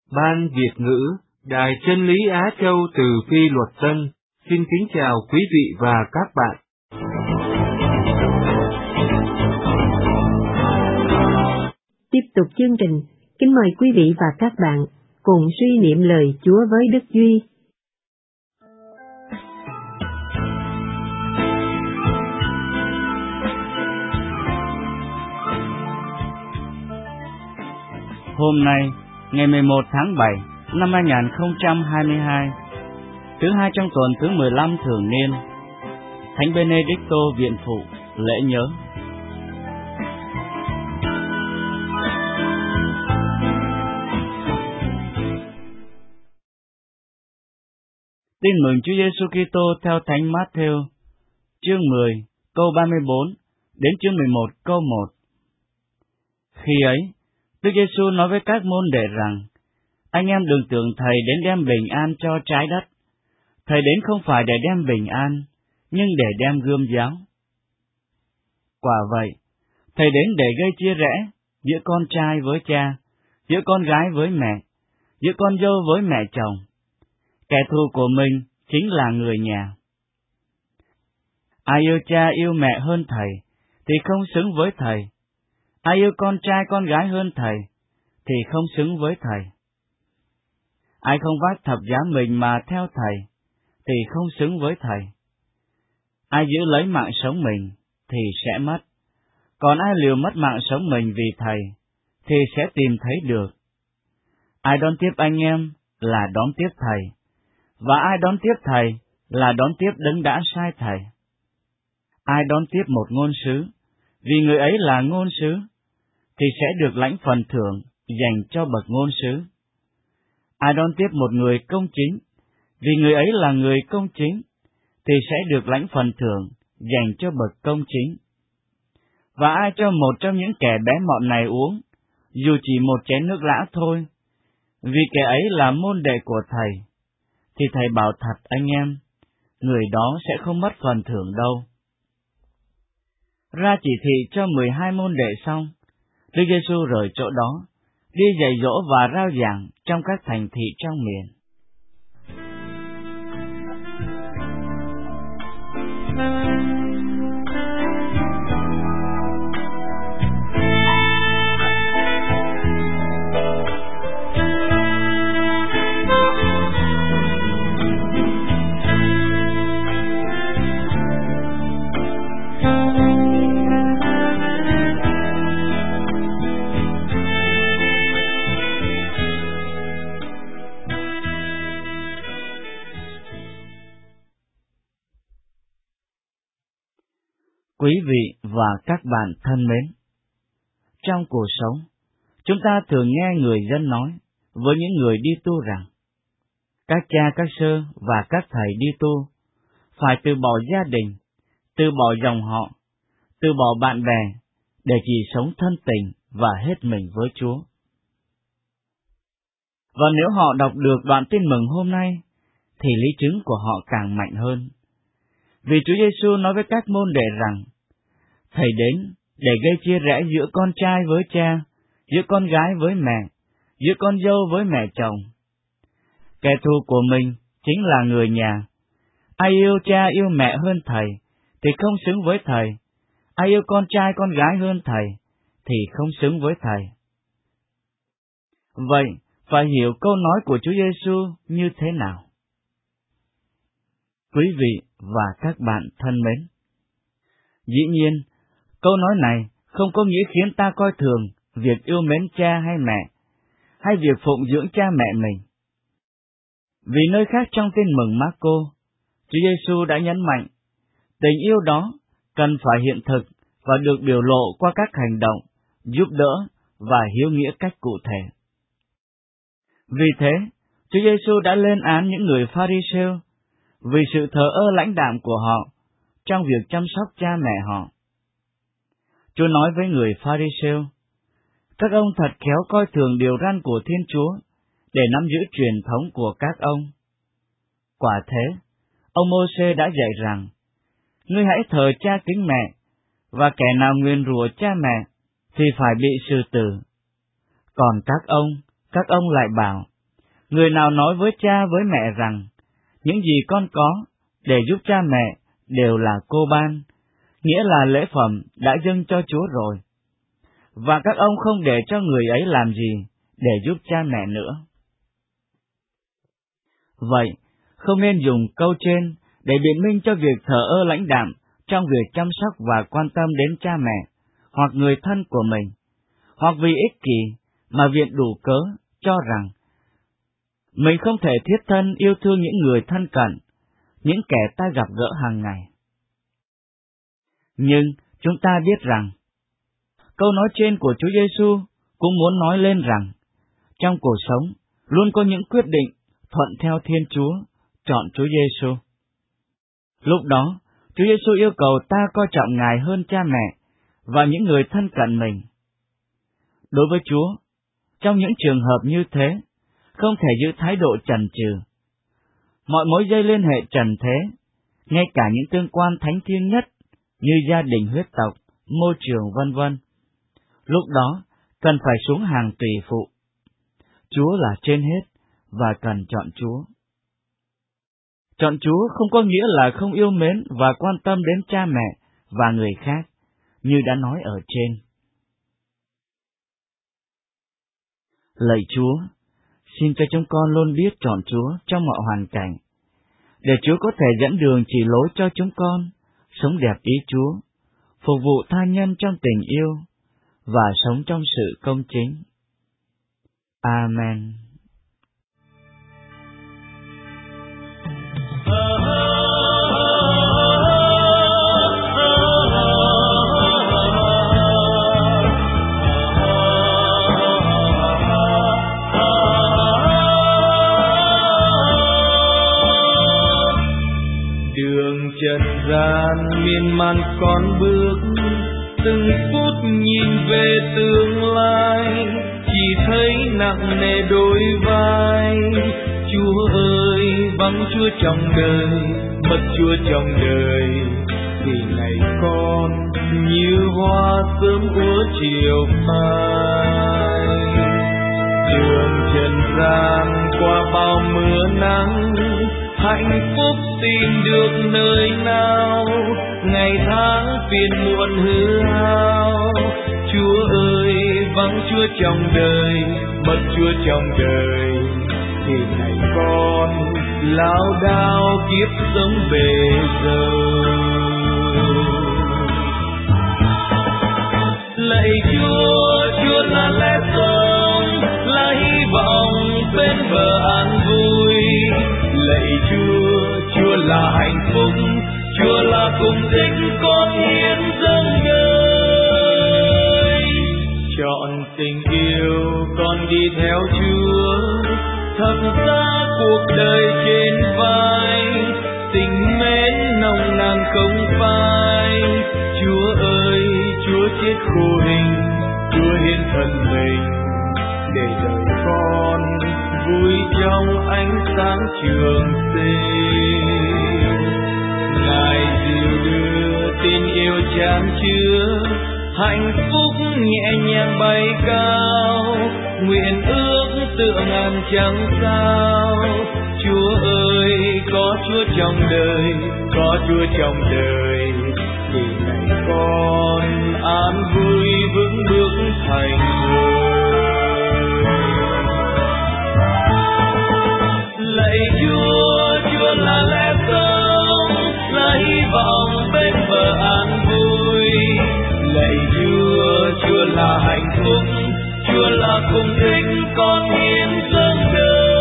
Ban Việt ngữ, Đài Chân lý Á Châu từ Phi Luật Tân, xin kính chào quý vị và các bạn. Tiếp tục chương trình, kính mời quý vị và các bạn cùng suy niệm lời Chúa với Đức Duy. Hôm nay, ngày 11 tháng 7 năm 2022, thứ hai trong tuần thứ 15 thường niên, Thánh Benedicto viện phụ lễ nhớ. Tin mừng Chúa Giêsu Kitô theo Thánh Matthew, chương 10, câu 34 đến chương 11 câu 1. Khi ấy, Đức Giêsu nói với các môn đệ rằng: anh em đừng tưởng Thầy đến đem bình an cho trái đất. Thầy đến không phải để đem bình an, nhưng để đem gươm giáo. Quả vậy, Thầy đến để gây chia rẽ giữa con trai với cha, giữa con gái với mẹ, giữa con dâu với mẹ chồng. Kẻ thù của mình chính là người nhà. Ai yêu cha yêu mẹ hơn Thầy thì không xứng với Thầy. Ai yêu con trai con gái hơn Thầy thì không xứng với Thầy. Ai không vác thập giá mình mà theo Thầy thì không xứng với Thầy. Ai giữ lấy mạng sống mình thì sẽ mất, còn ai liều mất mạng sống mình vì Thầy thì sẽ tìm thấy được. Ai đón tiếp anh em là đón tiếp Thầy, và ai đón tiếp Thầy là đón tiếp Đấng đã sai Thầy. Ai đón tiếp một ngôn sứ, vì người ấy là ngôn sứ, thì sẽ được lãnh phần thưởng dành cho bậc ngôn sứ. Ai đón tiếp một người công chính, vì người ấy là người công chính, thì sẽ được lãnh phần thưởng dành cho bậc công chính. Và ai cho một trong những kẻ bé mọn này uống, dù chỉ một chén nước lã thôi, vì kẻ ấy là môn đệ của Thầy, thì Thầy bảo thật anh em, người đó sẽ không mất phần thưởng đâu. Ra chỉ thị cho 12 môn đệ xong, Đức Giêsu rời chỗ đó, đi dạy dỗ và rao giảng trong các thành thị trong miền. Quý vị và các bạn thân mến, trong cuộc sống, chúng ta thường nghe người dân nói với những người đi tu rằng các cha, các sơ và các thầy đi tu phải từ bỏ gia đình, từ bỏ dòng họ, từ bỏ bạn bè để chỉ sống thân tình và hết mình với Chúa. Và nếu họ đọc được đoạn tin mừng hôm nay, thì lý chứng của họ càng mạnh hơn. Vì Chúa Giêsu nói với các môn đệ rằng, Thầy đến để gây chia rẽ giữa con trai với cha, giữa con gái với mẹ, giữa con dâu với mẹ chồng. Kẻ thù của mình chính là người nhà. Ai yêu cha yêu mẹ hơn Thầy thì không xứng với Thầy. Ai yêu con trai con gái hơn Thầy thì không xứng với Thầy. Vậy, phải hiểu câu nói của Chúa Giêsu như thế nào? Quý vị và các bạn thân mến, dĩ nhiên, câu nói này không có nghĩa khiến ta coi thường việc yêu mến cha hay mẹ, hay việc phụng dưỡng cha mẹ mình. Vì nơi khác trong tin mừng Mác-cô, Chúa Giêsu đã nhấn mạnh, tình yêu đó cần phải hiện thực và được biểu lộ qua các hành động, giúp đỡ và hiếu nghĩa cách cụ thể. Vì thế, Chúa Giêsu đã lên án những người Pha-ri-sêu vì sự thờ ơ lãnh đạm của họ trong việc chăm sóc cha mẹ họ. Chúa nói với người Pha-ri-sêu, các ông thật khéo coi thường điều răn của Thiên Chúa để nắm giữ truyền thống của các ông. Quả thế, ông Mô-sê đã dạy rằng, ngươi hãy thờ cha kính mẹ, và kẻ nào nguyền rủa cha mẹ thì phải bị xử tử. Còn các ông lại bảo, Người nào nói với cha với mẹ rằng, những gì con có để giúp cha mẹ đều là cô ban, nghĩa là lễ phẩm đã dâng cho Chúa rồi, và các ông không để cho người ấy làm gì để giúp cha mẹ nữa. Vậy, không nên dùng câu trên để biện minh cho việc thờ ơ lãnh đạm trong việc chăm sóc và quan tâm đến cha mẹ, hoặc người thân của mình, hoặc vì ích kỷ mà viện đủ cớ cho rằng mình không thể thiết thân yêu thương những người thân cận, những kẻ ta gặp gỡ hàng ngày. Nhưng chúng ta biết rằng, câu nói trên của Chúa Giêsu cũng muốn nói lên rằng, trong cuộc sống luôn có những quyết định thuận theo Thiên Chúa, chọn Chúa Giêsu. Lúc đó, Chúa Giêsu yêu cầu ta coi trọng Ngài hơn cha mẹ và những người thân cận mình. Đối với Chúa, trong những trường hợp như thế, không thể giữ thái độ chần chừ. Mọi mối dây liên hệ trần thế, ngay cả những tương quan thánh thiêng nhất như gia đình huyết tộc, môi trường vân vân, lúc đó cần phải xuống hàng tùy phụ. Chúa là trên hết và cần chọn Chúa. Chọn Chúa không có nghĩa là không yêu mến và quan tâm đến cha mẹ và người khác, như đã nói ở trên. Lạy Chúa, xin cho chúng con luôn biết chọn Chúa trong mọi hoàn cảnh, để Chúa có thể dẫn đường chỉ lối cho chúng con, sống đẹp ý Chúa, phục vụ tha nhân trong tình yêu, và sống trong sự công chính. Amen. Đường trần gian miên man con bước, từng phút nhìn về tương lai, chỉ thấy nặng nề đôi vai. Chúa ơi, vắng Chúa trong đời, mất Chúa trong đời, vì ngày con như hoa sớm úa chiều phai. Đường trần gian qua bao mưa nắng, hạnh phúc tìm được nơi nào, ngày tháng phiền muộn hư hao. Chúa ơi, vắng Chúa trong đời, mất Chúa trong đời, thì ngày con lao đao kiếp sống bề dâu. Lạy Chúa, Chúa là lẽ sống, là hy vọng bên bờ an vui. Lạy Chúa, Chúa là hạnh phúc, Chúa là cung thích con hiến dâng đời. Chọn tình yêu con đi theo Chúa, thập giá cuộc đời trên vai, tình mến nồng nàn không phai. Chúa ơi, Chúa chết khô hình, Chúa hiến thân mình, để đời con vui trong ánh sáng trường sinh. Ngài dìu đưa tình yêu chan chứa, hạnh phúc nhẹ nhàng bay cao, nguyện ước tựa ngàn chẳng sao. Chúa ơi, có Chúa trong đời, có Chúa trong đời, thì ngày con an vui vững bước thành người. Lạy Chúa, Chúa là lẽ sống, là hy vọng bên bờ an vui. Lạy Chúa, Chúa là hạnh phúc, Chúa là cung thích con hiến dâng đời.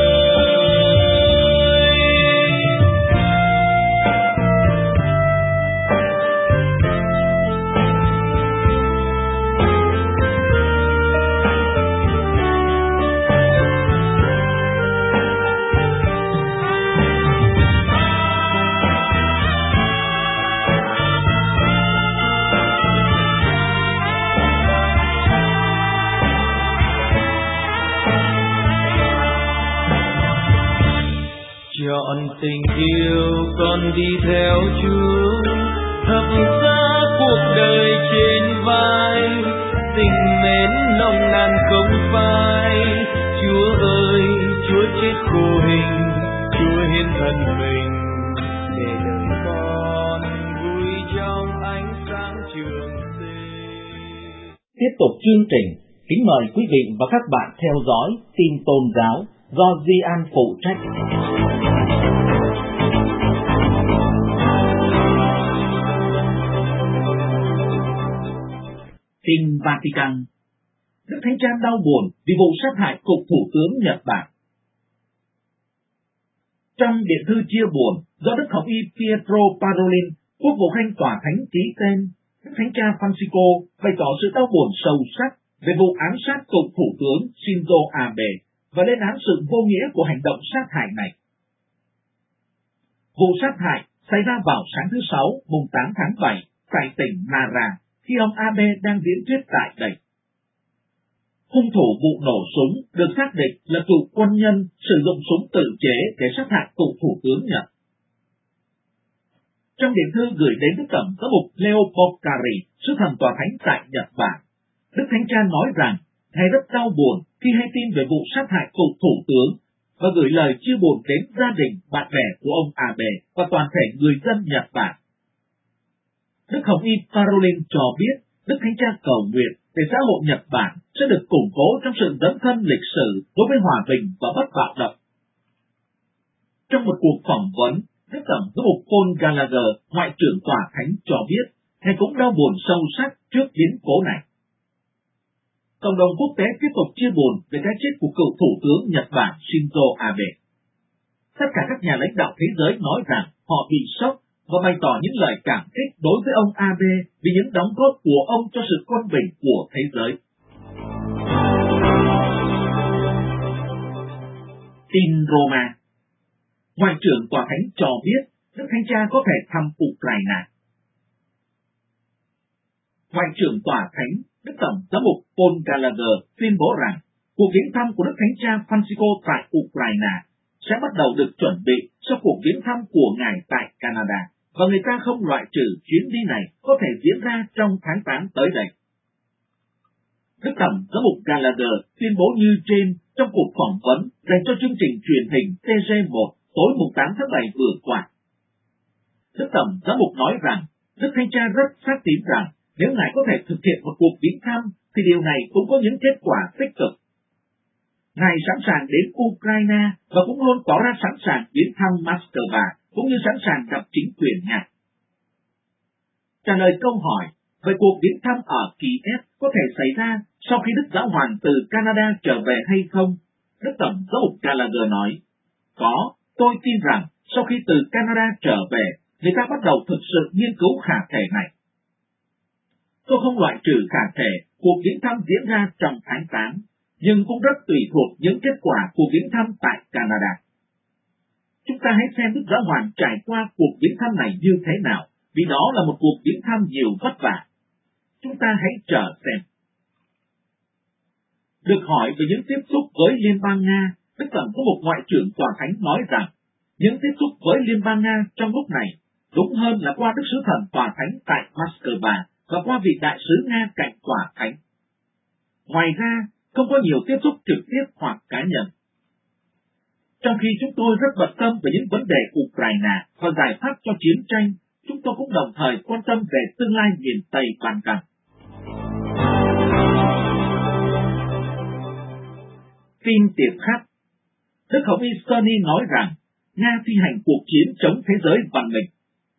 Chọn tình yêu con đi theo Chúa, thập giá cuộc đời trên vai, tình mến nồng nàn không phai. Chúa ơi, Chúa chết tiếp tục chương trình, kính mời quý vị và các bạn theo dõi tin tôn giáo do Di An phụ trách. Tin Vatican. Đức Thánh Cha đau buồn vì vụ sát hại cựu thủ tướng Nhật Bản. Trong điện thư chia buồn do Đức Hồng y Pietro Parolin, quốc vụ khanh tòa thánh ký tên, Đức Thánh Cha Francisco bày tỏ sự đau buồn sâu sắc về vụ ám sát cựu thủ tướng Shinzo Abe và lên án sự vô nghĩa của hành động sát hại này. Vụ sát hại xảy ra vào sáng thứ Sáu, mùng 8 tháng 7, tại tỉnh Nara, khi ông Abe đang diễn thuyết tại đây. Hung thủ vụ nổ súng được xác định là cựu quân nhân sử dụng súng tự chế để sát hại cựu thủ tướng Nhật. Trong điện thư gửi đến Đức Tổng giám mục Leopold Cari, sứ thần tòa thánh tại Nhật Bản, Đức Thánh Cha nói rằng Ngài rất đau buồn khi hay tin về vụ sát hại cựu thủ tướng và gửi lời chia buồn đến gia đình, bạn bè của ông Abe và toàn thể người dân Nhật Bản. Đức Hồng y Parolin cho biết Đức Thánh Cha cầu nguyện để xã hội Nhật Bản sẽ được củng cố trong sự dấn thân lịch sử đối với hòa bình và bất bạo động. Trong một cuộc phỏng vấn, Đức Tổng giám mục Paul Gallagher, ngoại trưởng tòa thánh cho biết Ngài cũng đau buồn sâu sắc trước biến cố này. Cộng đồng quốc tế tiếp tục chia buồn về cái chết của cựu thủ tướng Nhật Bản Shinzo Abe. Tất cả các nhà lãnh đạo thế giới nói rằng họ bị sốc và bày tỏ những lời cảm kích đối với ông Abe vì những đóng góp của ông cho sự quân bình của thế giới. Tin Roma. Ngoại trưởng tòa thánh cho biết Đức Thánh Cha có thể thăm Ukraine. Ngoại trưởng tòa thánh Đức Tổng giám mục Paul Gallagher tuyên bố rằng cuộc viếng thăm của Đức Thánh Cha Francisco tại Ukraine sẽ bắt đầu được chuẩn bị sau cuộc viếng thăm của Ngài tại Canada, và người ta không loại trừ chuyến đi này có thể diễn ra trong tháng 8 tới đây. Đức Tổng giám mục Gallagher tuyên bố như trên trong cuộc phỏng vấn dành cho chương trình truyền hình TG1 tối mùng 8 tháng 7 vừa qua. Đức Tổng giám mục nói rằng Đức Thánh Cha rất xác tín rằng nếu Ngài có thể thực hiện một cuộc viếng thăm thì điều này cũng có những kết quả tích cực. Ngài sẵn sàng đến Ukraine và cũng luôn tỏ ra sẵn sàng viếng thăm Moscow, cũng như sẵn sàng gặp chính quyền Nga. Trả lời câu hỏi về cuộc viếng thăm ở Kiev có thể xảy ra sau khi Đức Giáo Hoàng từ Canada trở về hay không, Đức Tổng giám mục Gallagher nói, có, tôi tin rằng sau khi từ Canada trở về, người ta bắt đầu thực sự nghiên cứu khả thể này. Tôi không loại trừ khả thể cuộc viếng thăm diễn ra trong tháng 8, nhưng cũng rất tùy thuộc những kết quả của viếng thăm tại Canada. Chúng ta hãy xem Đức Giáo Hoàng trải qua cuộc viếng thăm này như thế nào, vì đó là một cuộc viếng thăm nhiều vất vả. Chúng ta hãy chờ xem. Được hỏi về những tiếp xúc với Liên bang Nga, Đức Tổng giám mục Ngoại trưởng tòa thánh nói rằng những tiếp xúc với Liên bang Nga trong lúc này đúng hơn là qua Đức Sứ Thần tòa thánh tại Moscow và qua vị đại sứ Nga cạnh tòa thánh. Ngoài ra, không có nhiều tiếp xúc trực tiếp hoặc cá nhân. Trong khi chúng tôi rất bận tâm về những vấn đề Ukraine và giải pháp cho chiến tranh, chúng tôi cũng đồng thời quan tâm về tương lai miền Tây Ban Căng. Tin tiệp khắc. Đức Hồng y Sunny nói rằng Nga thi hành cuộc chiến chống thế giới văn minh.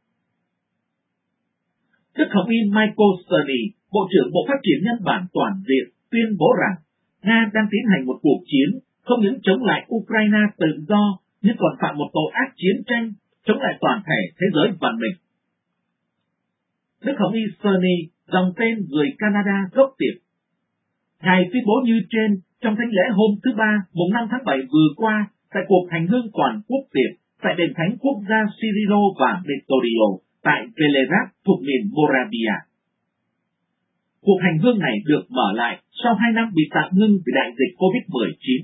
Đức Hồng y Michael Sunny, Bộ trưởng Bộ Phát triển Nhân bản Toàn diện, tuyên bố rằng Nga đang tiến hành một cuộc chiến không những chống lại Ukraine tự do, nhưng còn phạm một tội ác chiến tranh chống lại toàn thể thế giới văn minh. Đức Hồng y Sunny, dòng tên người Canada gốc Tiệp. Ngài tuyên bố như trên trong thánh lễ hôm thứ Ba, mùng 5 tháng 7 vừa qua, tại cuộc hành hương toàn quốc Tiệp, tại đền thánh quốc gia Cyrilo và Metodio, tại Velezat thuộc miền Moravia. Cuộc hành hương này được mở lại sau 2 năm bị tạm ngưng vì đại dịch COVID-19.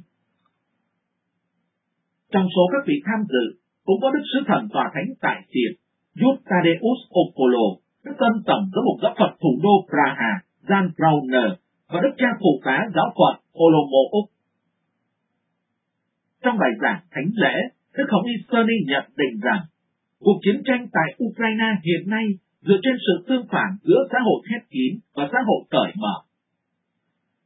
Trong số các vị tham dự, cũng có Đức Sứ Thần tòa thánh tại Tiệp, Jud Tadeusz Opolo, Đức Tân Tổng giám mục giáo phận thủ đô Praha, Jan Brauner, và Đức cha phụ tá giáo phận Olomouc. Trong bài giảng thánh lễ, Đức Hồng y Sunny nhận định rằng cuộc chiến tranh tại Ukraine hiện nay dựa trên sự tương phản giữa xã hội khép kín và xã hội cởi mở.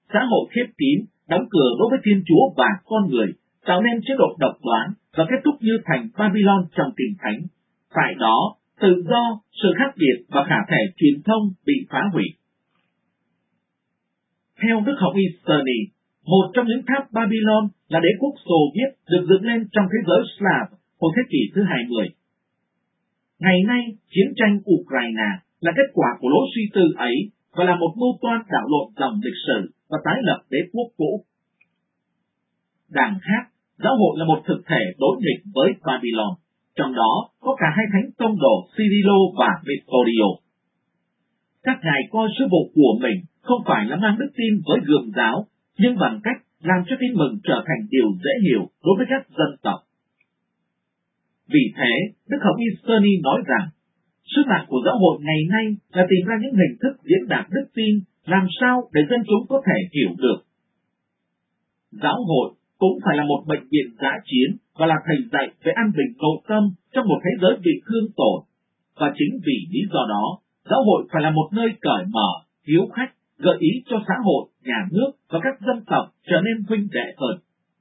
xã hội khép kín, đóng cửa đối với Thiên Chúa và con người, tạo nên chế độ độc đoán và kết thúc như thành Babylon trong Kinh Thánh. Tại đó, tự do, sự khác biệt và khả thể truyền thông bị phá hủy. Theo Đức học Easterny, một trong những tháp Babylon là đế quốc Xô Viết được dựng lên trong thế giới Slav hồi thế kỷ thứ 20. Ngày nay, chiến tranh Ukraine là kết quả của lối suy tư ấy và là một mưu toan đảo lộn dòng lịch sử và tái lập đế quốc cũ. Đằng khác, giáo hội là một thực thể đối nghịch với Babylon, trong đó có cả hai thánh tông đồ Cyrilo và Methodios. Các ngài coi sứ vụ của mình không phải là mang đức tin với gương giáo, nhưng bằng cách làm cho tin mừng trở thành điều dễ hiểu đối với các dân tộc. Vì thế, Đức học Easterny nói rằng, sứ mạng của giáo hội ngày nay là tìm ra những hình thức diễn đạt đức tin làm sao để dân chúng có thể hiểu được. Giáo hội cũng phải là một bệnh viện dã chiến và là thầy dạy về an bình nội tâm trong một thế giới bị thương tổn. Và chính vì lý do đó, giáo hội phải là một nơi cởi mở, hiếu khách, gợi ý cho xã hội, nhà nước và các dân tộc trở nên huynh đệ hơn.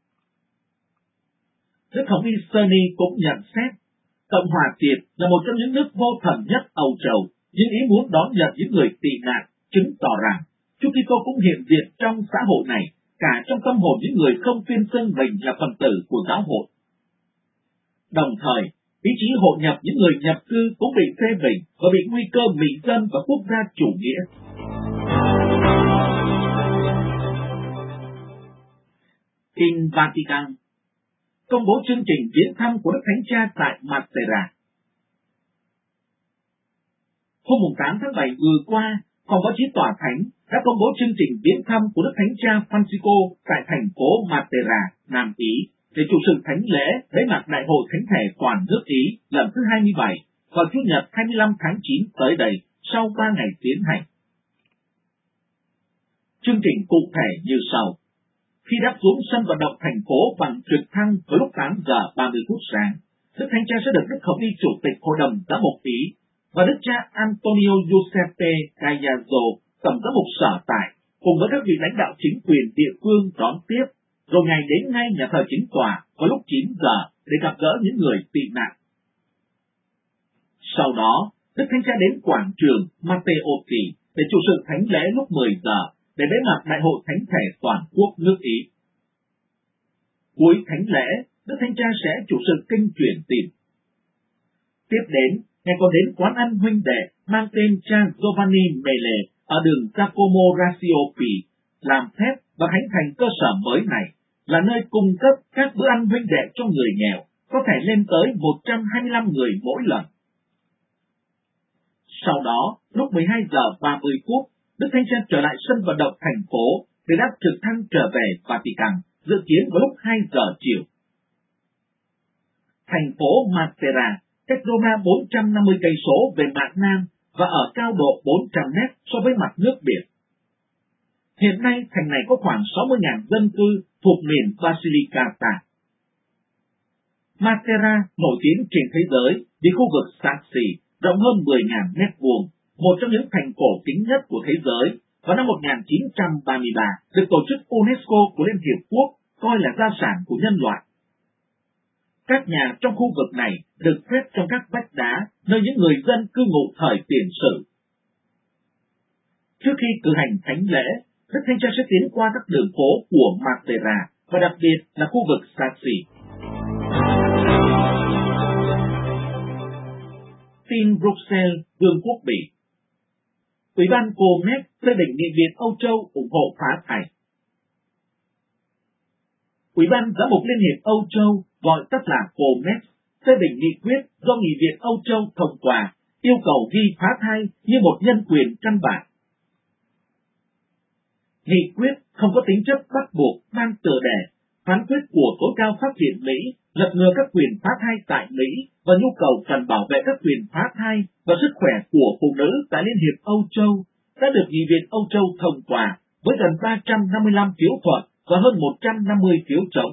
Đức học Easterny cũng nhận xét, Cộng hòa Tiệp là một trong những nước vô thần nhất Âu Châu, nhưng ý muốn đón nhận những người tị nạn chứng tỏ rằng Chúa Kitô cũng hiện diện trong xã hội này, cả trong tâm hồn những người không tuyên xưng mình là phần tử của giáo hội. Đồng thời, ý chí hội nhập những người nhập cư cũng bị phê bình và bị nguy cơ mỹ dân và quốc gia chủ nghĩa. Kinh Vatican công bố chương trình viếng thăm của Đức Thánh Cha tại Matera. Hôm 8 tháng 7 vừa qua, Phòng báo chí Tòa Thánh đã công bố chương trình viếng thăm của Đức Thánh Cha Francisco tại thành phố Matera, Nam Ý, để chủ sự thánh lễ bế mạc Đại hội Thánh thể toàn nước Ý lần thứ 27 vào Chủ nhật 25 tháng 9 tới đây sau 3 ngày tiến hành. Chương trình cụ thể như sau. Khi đáp xuống sân vận động thành phố bằng trực thăng vào lúc 8 giờ 30 phút sáng, Đức Thánh Cha sẽ được Đức Hồng Y Chủ tịch Hội đồng Giám mục Ý và Đức cha Antonio Giuseppe Gaiazzo, Tổng giám mục sở tại, cùng với các vị lãnh đạo chính quyền địa phương đón tiếp, rồi Ngài đến ngay nhà thờ chính tòa vào lúc 9 giờ để gặp gỡ những người tị nạn. Sau đó, Đức Thánh Cha đến quảng trường Matteotti để chủ sự thánh lễ lúc 10 giờ để bế mạc Đại hội Thánh thể toàn quốc nước Ý. Cuối thánh lễ, Đức Thánh Cha sẽ chủ sự kinh truyền tin. Tiếp đến, Ngài còn đến quán ăn huynh đệ mang tên cha Giovanni Mele ở đường Giacomo Rasiopi, làm phép và khánh thành cơ sở mới này, là nơi cung cấp các bữa ăn huynh đệ cho người nghèo, có thể lên tới 125 người mỗi lần. Sau đó, lúc 12 giờ 30 phút, Đức Thánh Cha trở lại sân vận động thành phố để đáp trực thăng trở về Vatican, dự kiến vào lúc 2 giờ chiều. Thành phố Matera cách Roma 450 cây số về mặt nam và ở cao độ 400 mét so với mặt nước biển. Hiện nay thành này có khoảng 60.000 dân cư thuộc miền Basilicata. Matera nổi tiếng trên thế giới vì khu vực Saxi rộng hơn 10.000 mét vuông, một trong những thành cổ kính nhất của thế giới, vào năm 1933 được tổ chức UNESCO của Liên Hiệp Quốc coi là gia sản của nhân loại. Các nhà trong khu vực này được phép trong các vách đá nơi những người dân cư ngụ thời tiền sử. Trước khi cử hành thánh lễ, Đức Thánh Cha sẽ tiến qua các đường phố của Matera và đặc biệt là khu vực Saxi. Tin Bruxelles, Vương quốc Bỉ. Ủy ban COMEX phê bình nghị viện Âu Châu ủng hộ phá thai. Ủy ban Giám mục Liên hiệp Âu Châu, gọi tắt là COMEX, phê bình nghị quyết do Nghị viện Âu Châu thông qua, yêu cầu ghi phá thai như một nhân quyền căn bản. Nghị quyết không có tính chất bắt buộc mang tựa đề phán quyết của tối cao pháp viện Mỹ lật ngừa các quyền phá thai tại Mỹ và nhu cầu cần bảo vệ các quyền phá thai và sức khỏe của phụ nữ tại Liên hiệp Âu Châu đã được Nghị viện Âu Châu thông qua với gần 355 phiếu thuận và hơn 150 phiếu chống.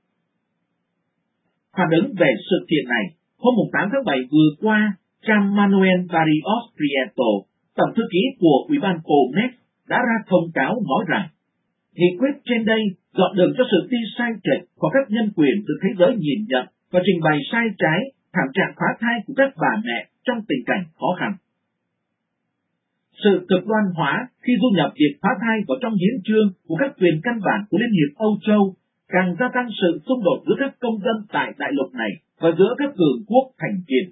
Phản ứng về sự kiện này, hôm 8 tháng 7 vừa qua, cha Manuel Barrios Prieto, tổng thư ký của Ủy ban COMEX, đã ra thông cáo nói rằng Nghị quyết trên đây dọn đường cho sự đi sai trệch của các nhân quyền được thế giới nhìn nhận và trình bày sai trái thảm trạng phá thai của các bà mẹ trong tình cảnh khó khăn. Sự cực đoan hóa khi du nhập việc phá thai vào trong hiến chương của các quyền căn bản của Liên hiệp Âu Châu càng gia tăng sự xung đột giữa các công dân tại đại lục này và giữa các cường quốc thành viên.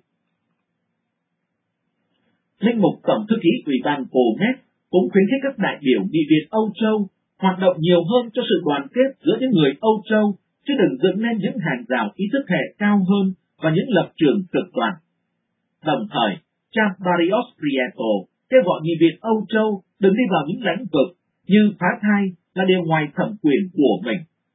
Linh mục Tổng thư ký Ủy ban Comet cũng khuyến khích các đại biểu nghị viện Âu Châu hoạt động nhiều hơn cho sự đoàn kết giữa những người Âu Châu, chứ đừng dựng nên những hàng rào ý thức hệ cao hơn và những lập trường cực đoan. Đồng thời, cha Barrios Prieto kêu gọi nghị viện Âu Châu đừng đi vào những lĩnh vực như phá thai là điều ngoài thẩm quyền của mình.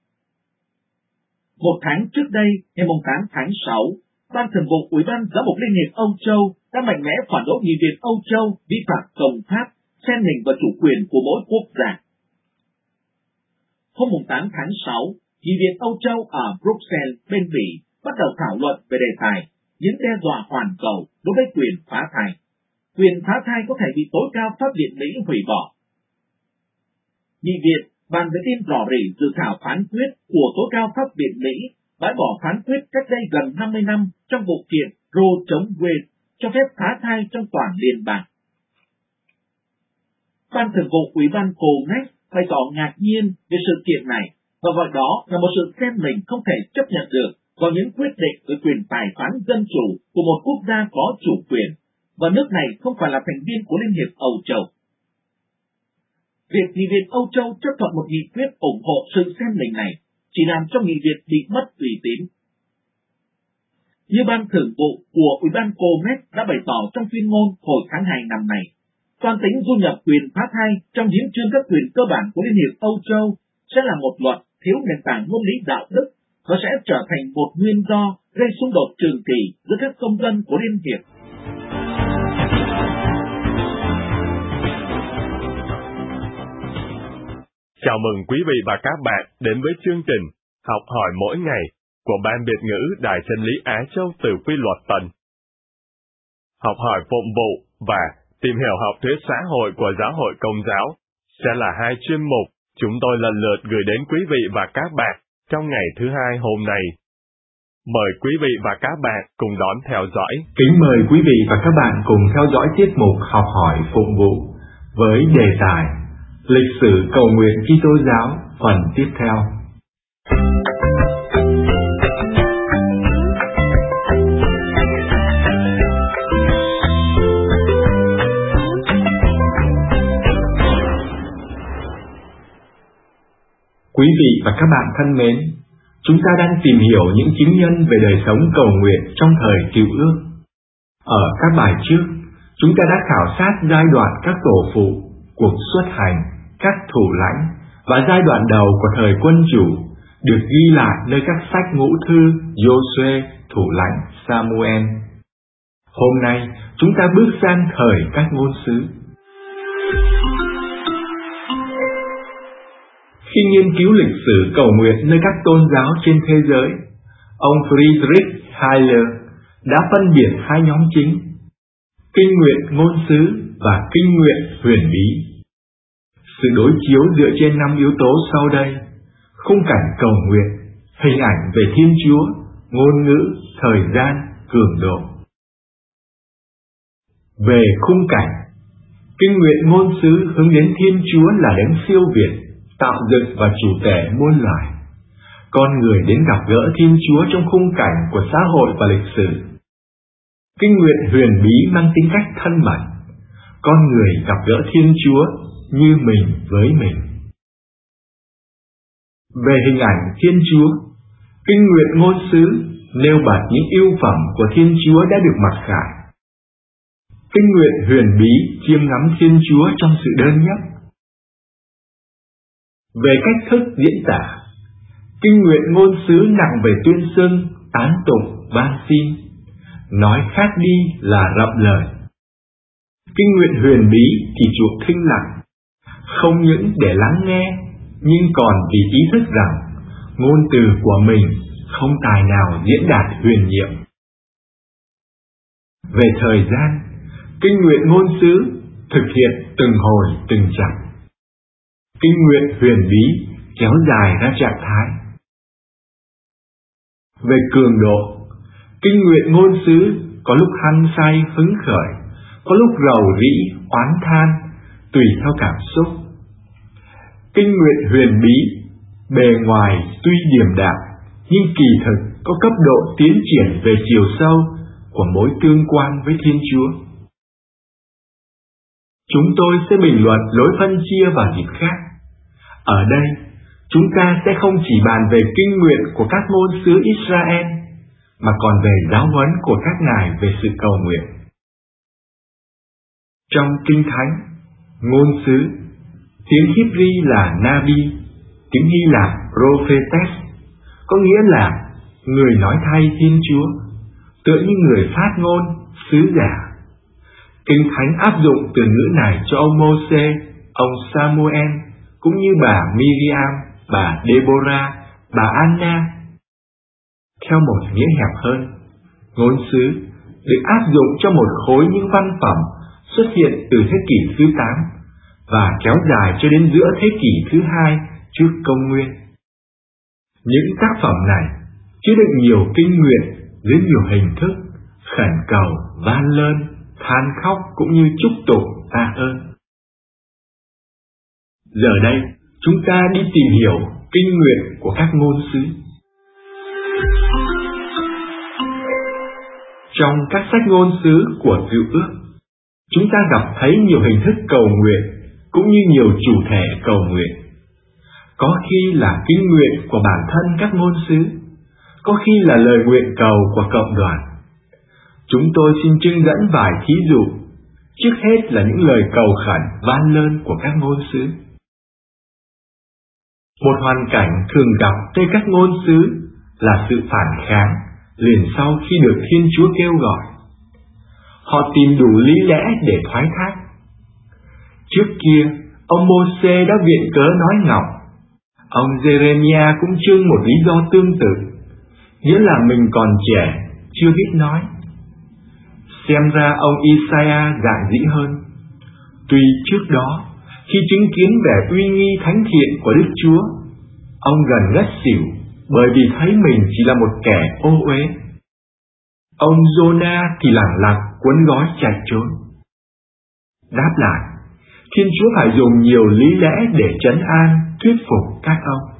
Một tháng trước đây, ngày 8 tháng 6, Ban Thường vụ Ủy ban Giám mục Liên hiệp Âu Châu đã mạnh mẽ phản đối nghị viện Âu Châu vi phạm công pháp, xen mình vào chủ quyền của mỗi quốc gia. Hôm 8 tháng 6, nghị viện Âu Châu ở Bruxelles, bên Bỉ bắt đầu thảo luận về đề tài những đe dọa hoàn cầu đối với quyền phá thai. Quyền phá thai có thể bị tối cao pháp viện Mỹ hủy bỏ. Nghị viện bàn về tin rò rỉ dự thảo phán quyết của tối cao pháp viện Mỹ bãi bỏ phán quyết cách đây gần 50 năm trong vụ kiện Roe chống Wade cho phép phá thai trong toàn liên bang. Ban Thường vụ Ủy ban Comet bày tỏ ngạc nhiên về sự kiện này và gọi đó là một sự xen mình không thể chấp nhận được vào những quyết định về quyền tài phán dân chủ của một quốc gia có chủ quyền, và nước này không phải là thành viên của Liên hiệp Âu Châu. Việc nghị viện Âu Châu chấp thuận một nghị quyết ủng hộ sự xen mình này chỉ làm cho nghị viện bị mất uy tín. Như Ban Thường vụ của Ủy ban Comet đã bày tỏ trong tuyên ngôn hồi tháng 2 năm nay, toan tính du nhập quyền phá thai trong hiến chương các quyền cơ bản của Liên hiệp Âu Châu sẽ là một luật thiếu nền tảng nguyên lý đạo đức và sẽ trở thành một nguyên do gây xung đột trường kỳ giữa các công dân của Liên hiệp. Chào mừng quý vị và các bạn đến với chương trình Học hỏi mỗi ngày của Ban Việt ngữ Đài Chân lý Á Châu từ Quy luật Tân. Học hỏi phụng vụ và tìm hiểu học thuyết xã hội của Giáo hội Công giáo sẽ là hai chuyên mục chúng tôi lần lượt gửi đến quý vị và các bạn trong ngày thứ Hai hôm nay. Mời quý vị và các bạn cùng đón theo dõi. Kính mời quý vị và các bạn cùng theo dõi tiết mục Học hỏi phụng vụ với đề tài Lịch sử cầu nguyện Kitô giáo phần tiếp theo. Quý vị và các bạn thân mến, chúng ta đang tìm hiểu những chứng nhân về đời sống cầu nguyện trong thời Cựu Ước. Ở các bài trước, chúng ta đã khảo sát giai đoạn các tổ phụ, cuộc xuất hành, các thủ lãnh và giai đoạn đầu của thời quân chủ được ghi lại nơi các sách ngũ thư Giô-suê, thủ lãnh Samuel. Hôm nay, chúng ta bước sang thời các ngôn sứ. Khi nghiên cứu lịch sử cầu nguyện nơi các tôn giáo trên thế giới, ông Friedrich Hayler đã phân biệt hai nhóm chính: kinh nguyện ngôn sứ và kinh nguyện huyền bí. Sự đối chiếu dựa trên 5 yếu tố sau đây: khung cảnh cầu nguyện, hình ảnh về Thiên Chúa, ngôn ngữ, thời gian, cường độ. Về khung cảnh, kinh nguyện ngôn sứ hướng đến Thiên Chúa là đấng siêu việt, tạo dựng và chủ tể muôn loài. Con người đến gặp gỡ Thiên Chúa trong khung cảnh của xã hội và lịch sử. Kinh nguyện huyền bí mang tính cách thân mật. Con người gặp gỡ Thiên Chúa như mình với mình. Về hình ảnh Thiên Chúa, kinh nguyện ngôn sứ nêu bật những ưu phẩm của Thiên Chúa đã được mặc khải. Kinh nguyện huyền bí chiêm ngắm Thiên Chúa trong sự đơn nhất. Về cách thức diễn tả, kinh nguyện ngôn sứ nặng về tuyên xưng, tán tụng, van xin, nói khác đi là rậm lời. Kinh nguyện huyền bí thì chuộng thinh lặng, không những để lắng nghe, nhưng còn vì ý thức rằng ngôn từ của mình không tài nào diễn đạt huyền nhiệm. Về thời gian, kinh nguyện ngôn sứ thực hiện từng hồi từng chặng. Kinh nguyện huyền bí kéo dài ra trạng thái. Về cường độ, kinh nguyện ngôn xứ có lúc hăng say hứng khởi, có lúc rầu rĩ oán than, tùy theo cảm xúc. Kinh nguyện huyền bí bề ngoài tuy điềm đạm, nhưng kỳ thực có cấp độ tiến triển về chiều sâu của mối tương quan với Thiên Chúa. Chúng tôi sẽ bình luận lối phân chia vào dịp khác. Ở đây, chúng ta sẽ không chỉ bàn về kinh nguyện của các ngôn sứ Israel, mà còn về giáo huấn của các ngài về sự cầu nguyện. Trong Kinh Thánh, ngôn sứ, tiếng Hebrew là Nabi, tiếng Hy Lạp Prophetes, có nghĩa là người nói thay Thiên Chúa, tựa như người phát ngôn, sứ giả. Kinh Thánh áp dụng từ ngữ này cho ông Mô-sê, ông Samuel, cũng như bà Miriam, bà Deborah, bà Anna. Theo một nghĩa hẹp hơn, ngôn sứ được áp dụng cho một khối những văn phẩm xuất hiện từ thế kỷ thứ 8 và kéo dài cho đến giữa thế kỷ thứ 2 trước công nguyên. Những tác phẩm này chứa đựng nhiều kinh nguyện dưới nhiều hình thức, khẩn cầu, van lơn, than khóc cũng như chúc tụng tạ ơn. Giờ đây, chúng ta đi tìm hiểu kinh nguyện của các ngôn sứ. Trong các sách ngôn sứ của Cựu Ước, chúng ta gặp thấy nhiều hình thức cầu nguyện cũng như nhiều chủ thể cầu nguyện. Có khi là kinh nguyện của bản thân các ngôn sứ, có khi là lời nguyện cầu của cộng đoàn. Chúng tôi xin trưng dẫn vài thí dụ, trước hết là những lời cầu khẩn van lơn của các ngôn sứ. Một hoàn cảnh thường gặp trên các ngôn sứ là sự phản kháng liền sau khi được Thiên Chúa kêu gọi. Họ tìm đủ lý lẽ để thoái thác. Trước kia, ông Mô-sê đã viện cớ nói ngọng. Ông Giê-rê-mi-a cũng trưng một lý do tương tự, nghĩa là mình còn trẻ, chưa biết nói. Xem ra ông Isaiah dạn dĩ hơn. Tuy trước đó, khi chứng kiến vẻ uy nghi thánh thiện của Đức Chúa, ông gần ngất xỉu bởi vì thấy mình chỉ là một kẻ ô uế. Ông Giô-na thì lẳng lặng cuốn gói chạy trốn. Đáp lại, Thiên Chúa phải dùng nhiều lý lẽ để trấn an, thuyết phục các ông.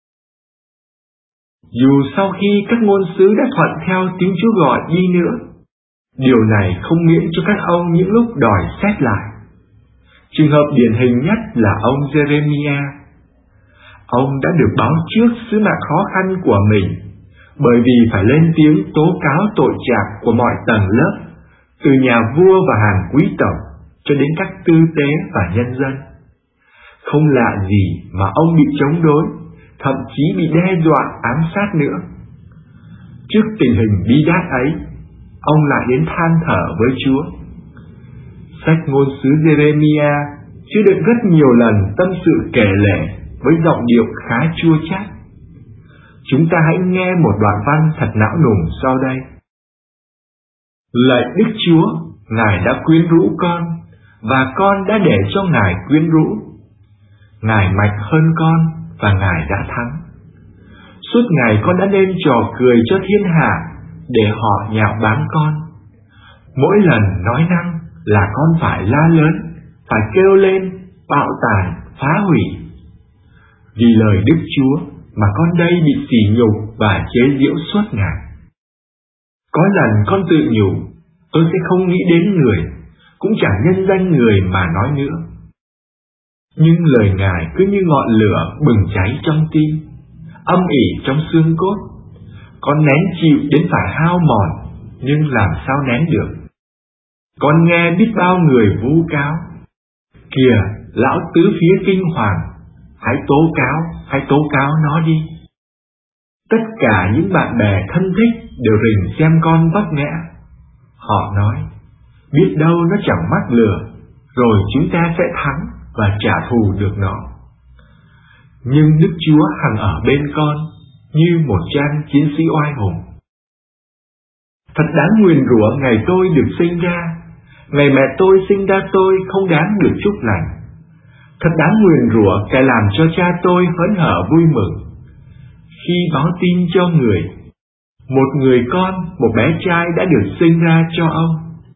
Dù sau khi các ngôn sứ đã thuận theo tiếng Chúa gọi đi nữa, điều này không miễn cho các ông những lúc đòi xét lại. Trường hợp điển hình nhất là ông Giê-rê-mi-a. Ông đã được báo trước sứ mạng khó khăn của mình, bởi vì phải lên tiếng tố cáo tội trạng của mọi tầng lớp, từ nhà vua và hàng quý tộc cho đến các tư tế và nhân dân. Không lạ gì mà ông bị chống đối, thậm chí bị đe dọa ám sát nữa. Trước tình hình bi đát ấy, ông lại đến than thở với Chúa. Sách ngôn sứ Giê-rê-mi-a chứa đựng rất nhiều lần tâm sự kể lể với giọng điệu khá chua chát. Chúng ta hãy nghe một đoạn văn thật não nùng sau đây. Lạy Đức Chúa, Ngài đã quyến rũ con, và con đã để cho Ngài quyến rũ. Ngài mạnh hơn con, và Ngài đã thắng. Suốt ngày con đã nên trò cười cho thiên hạ, để họ nhạo báng con. Mỗi lần nói năng là con phải la lớn, phải kêu lên, bạo tàn, phá hủy. Vì lời Đức Chúa mà con đây bị sỉ nhục và chế giễu suốt ngày. Có lần con tự nhủ, tôi sẽ không nghĩ đến người, cũng chẳng nhân danh người mà nói nữa. Nhưng lời Ngài cứ như ngọn lửa bừng cháy trong tim, âm ỉ trong xương cốt. Con nén chịu đến phải hao mòn, nhưng làm sao nén được. Con nghe biết bao người vu cáo. Kìa, lão tứ phía kinh hoàng, hãy tố cáo nó đi. Tất cả những bạn bè thân thích đều rình xem con vấp ngã. Họ nói, biết đâu nó chẳng mắc lừa, rồi chúng ta sẽ thắng và trả thù được nó. Nhưng Đức Chúa hằng ở bên con, như một trang chiến sĩ oai hùng. Thật đáng nguyền rủa ngày tôi được sinh ra, ngày mẹ tôi sinh ra tôi không đáng được chúc lành. Thật đáng nguyền rủa kẻ làm cho cha tôi hớn hở vui mừng khi báo tin cho người, một người con, một bé trai đã được sinh ra cho ông.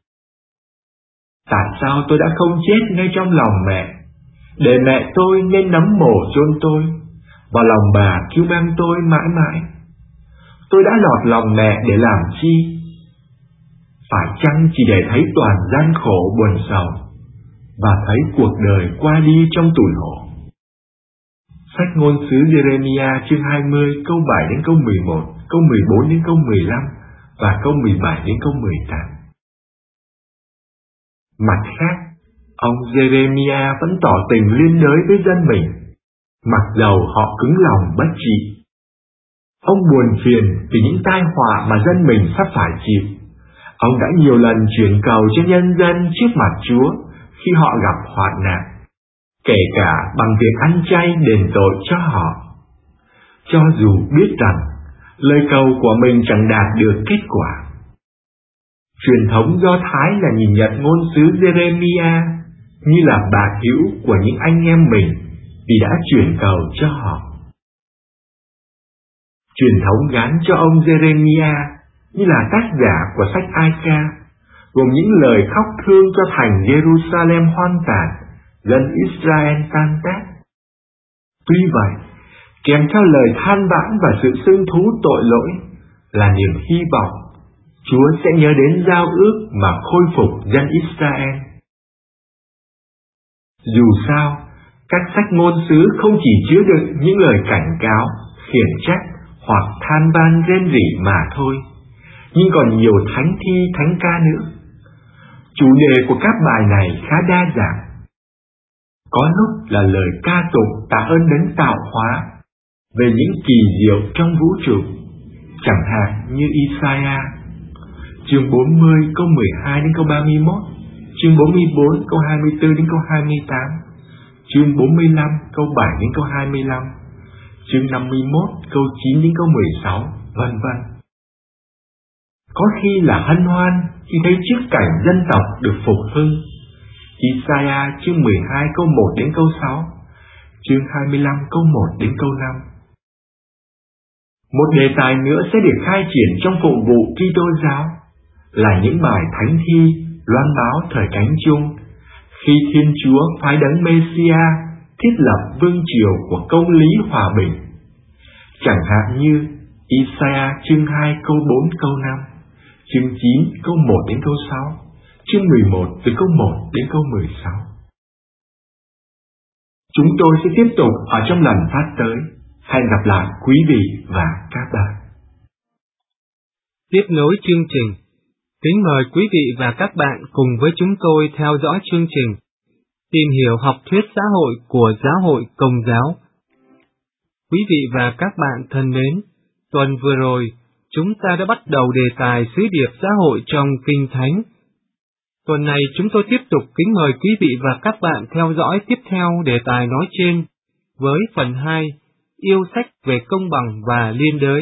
Tại sao tôi đã không chết ngay trong lòng mẹ, để mẹ tôi nên nấm mồ chôn tôi, và lòng bà cứu mang tôi mãi mãi? Tôi đã lọt lòng mẹ để làm chi? Phải chăng chỉ để thấy toàn gian khổ buồn sầu, và thấy cuộc đời qua đi trong tủi hổ? Sách ngôn sứ Giê-rê-mi-a chương 20 câu 7 đến câu 11, câu 14 đến câu 15 và câu 17 đến câu 18. Mặt khác, ông Giê-rê-mi-a vẫn tỏ tình liên đới với dân mình, mặc dầu họ cứng lòng bất trị. Ông buồn phiền vì những tai họa mà dân mình sắp phải chịu. Ông đã nhiều lần chuyển cầu cho nhân dân trước mặt Chúa khi họ gặp hoạn nạn, kể cả bằng việc ăn chay đền tội cho họ. Cho dù biết rằng lời cầu của mình chẳng đạt được kết quả. Truyền thống Do Thái là nhìn nhận ngôn sứ Giê-rê-mi-a như là bạn hữu của những anh em mình vì đã chuyển cầu cho họ. Truyền thống gán cho ông Giê-rê-mi-a như là tác giả của sách Ai-ca, gồm những lời khóc thương cho thành Giê-ru-sa-lem hoang tàn, dân Israel tan tác. Tuy vậy, kèm theo lời than vãn và sự xưng thú tội lỗi là niềm hy vọng Chúa sẽ nhớ đến giao ước mà khôi phục dân Israel. Dù sao, các sách ngôn sứ không chỉ chứa đựng những lời cảnh cáo, khiển trách hoặc than van rên rỉ mà thôi, nhưng còn nhiều thánh thi, thánh ca nữa. Chủ đề của các bài này khá đa dạng. Có lúc là lời ca tụng tạ ơn Đấng tạo hóa về những kỳ diệu trong vũ trụ, chẳng hạn như Isaiah chương 40 câu 12 đến câu 31, chương 44 câu 24 đến câu 28, chương 45 câu 7 đến câu 25, chương 51 câu 9 đến câu 16, vân vân. Có khi là hân hoan khi thấy trước cảnh dân tộc được phục hưng, Isaiah chương 12 câu 1 đến câu 6, chương 25 câu 1 đến câu 5. Một đề tài nữa sẽ được khai triển trong phụng vụ Kitô giáo là những bài thánh thi loan báo thời cánh chung, khi Thiên Chúa phái Đấng Mê-si-a thiết lập vương triều của công lý hòa bình, chẳng hạn như Isaiah chương 2 câu 4 câu 5, chương 9 câu 1 đến câu 6, chương 11 từ câu 1 đến câu 16. Chúng tôi sẽ tiếp tục ở trong lần phát tới. Hẹn gặp lại quý vị và các bạn. Tiếp nối chương trình, kính mời quý vị và các bạn cùng với chúng tôi theo dõi chương trình Tìm hiểu học thuyết xã hội của Giáo hội Công giáo. Quý vị và các bạn thân mến, tuần vừa rồi, chúng ta đã bắt đầu đề tài sứ điệp xã hội trong Kinh Thánh. Tuần này chúng tôi tiếp tục kính mời quý vị và các bạn theo dõi tiếp theo đề tài nói trên với phần 2, yêu sách về công bằng và liên đới.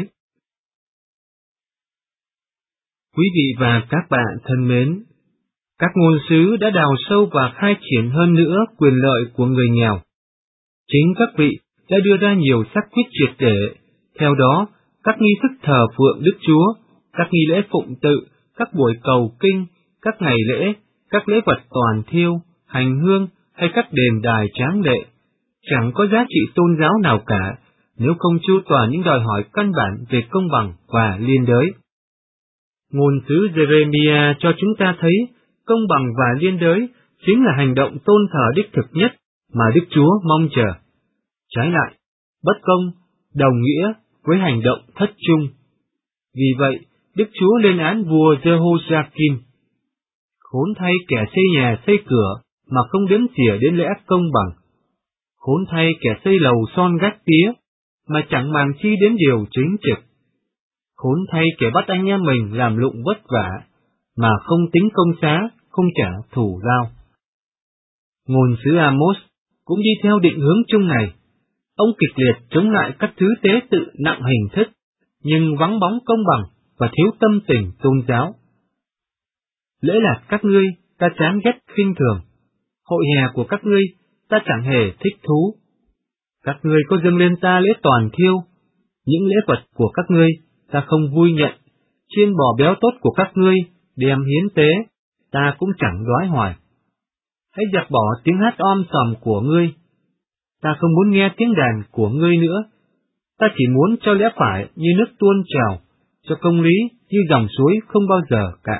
Quý vị và các bạn thân mến, các ngôn sứ đã đào sâu và khai triển hơn nữa quyền lợi của người nghèo. Chính các vị đã đưa ra nhiều xác quyết triệt để, theo đó, các nghi thức thờ phượng Đức Chúa, các nghi lễ phụng tự, các buổi cầu kinh, các ngày lễ, các lễ vật toàn thiêu, hành hương hay các đền đài tráng lệ, chẳng có giá trị tôn giáo nào cả nếu không chu toàn những đòi hỏi căn bản về công bằng và liên đới. Ngôn sứ Giê-rê-mi-a cho chúng ta thấy công bằng và liên đới chính là hành động tôn thờ đích thực nhất mà Đức Chúa mong chờ. Trái lại, bất công đồng nghĩa với hành động thất trung. Vì vậy, Đức Chúa lên án vua Jehoiakim. Khốn thay kẻ xây nhà xây cửa mà không đếm xỉa đến lẽ công bằng. Khốn thay kẻ xây lầu son gác tía mà chẳng màng chi đến điều chính trực. Khốn thay kẻ bắt anh em mình làm lụng vất vả mà không tính công xá, không trả thù lao. Ngôn sứ Amos cũng đi theo định hướng chung này. Ông kịch liệt chống lại các thứ tế tự nặng hình thức, nhưng vắng bóng công bằng và thiếu tâm tình tôn giáo. Lễ lạc các ngươi ta chán ghét khinh thường, hội hè của các ngươi ta chẳng hề thích thú. Các ngươi có dâng lên ta lễ toàn thiêu, những lễ vật của các ngươi ta không vui nhận, chiên bò béo tốt của các ngươi đem hiến tế, ta cũng chẳng đói hoài. Hãy dẹp bỏ tiếng hát om sòm của ngươi, ta không muốn nghe tiếng đàn của ngươi nữa, ta chỉ muốn cho lẽ phải như nước tuôn trào, cho công lý như dòng suối không bao giờ cạn.